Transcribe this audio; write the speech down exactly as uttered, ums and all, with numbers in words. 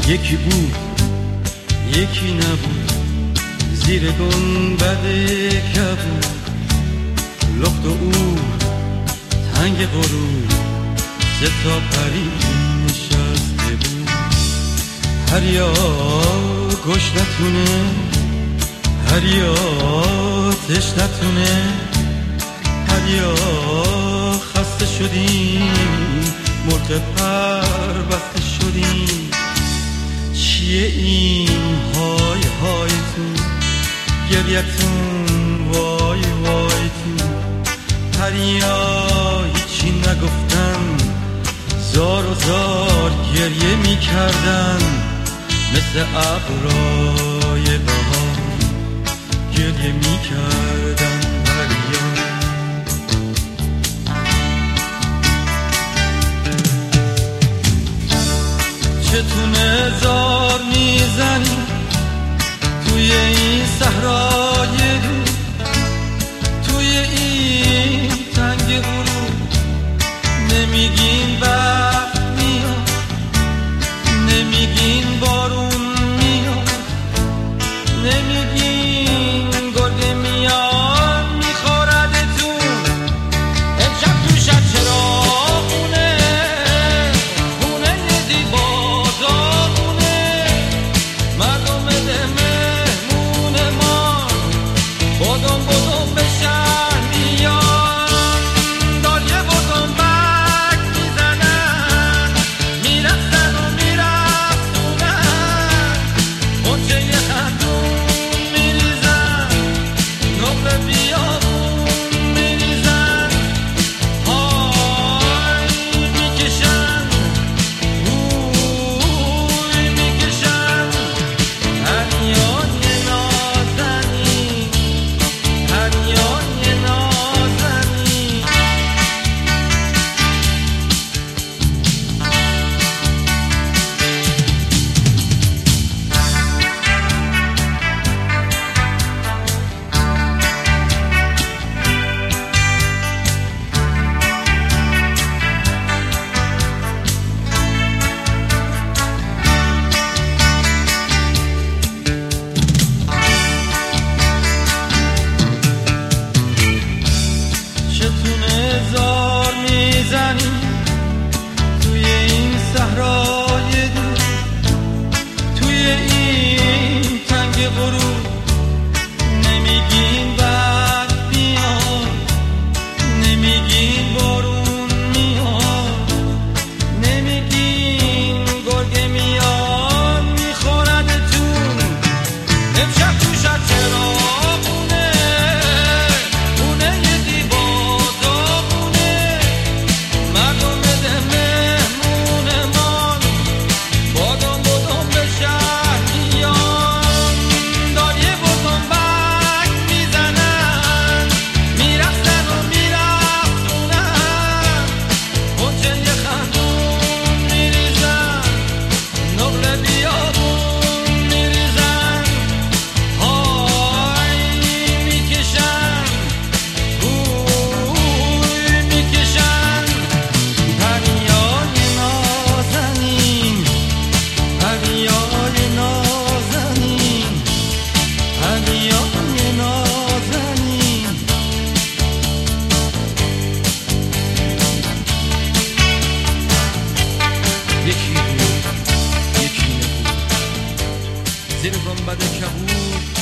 یکی بود یکی نبود، زیر گنبد کبود، لخت و او تنگ غروب، سه تا پری نشسته بود. هریا گشنتونه، هریا تشنتونه، هریا خسته شدیم، مرغ پر بسته شدیم. چیه این های هایتون، گریتون وای وایتون؟ پریا هیچی نگفتن، زار و زار گریه می کردن، مثل ابرای بهار گریه می کردن. پریا چتونه زار میزنی توی این صحرای دور، توی این تنگ غروب. نمیگین وقت میاد، نمیگین بارون میاد، نمیگین گرده میاد میخوردتون. امشب تو شب چرا خونه خونه زیبا داغونه، مردم ده مهمون ما بادم بادم به شهر میان. داریه بادم بک میزنن، میرفتن و میرفتونن، خونچه یه خندون میریزن، نقل بیابون میریزن. های میکشن اوی میکشن. هریان یه نازنین، هریان یه نازنین. چتونه زار میزنی توی این صحرای دور، توی این تنگ غروب. نمیگین وقت میاد، نمیگین بارون میاد، نمیگین گرگه میاد میخوردتون. امشب تو شب چرا خونه خونه یه زیبا داغونه، مردم ده مهمونمان بادم بادم به شهر میان. داریه بادم بک میزنن، میرفتن و میرفتونن، خونچه یه خندون میریزن، نقل بیابون میریزن. های میکشن اوی میکشن. پریای نازنین، پریای نازنین، پریای نازنین. یکی بود یکی نبود، زیر گنبد کبود،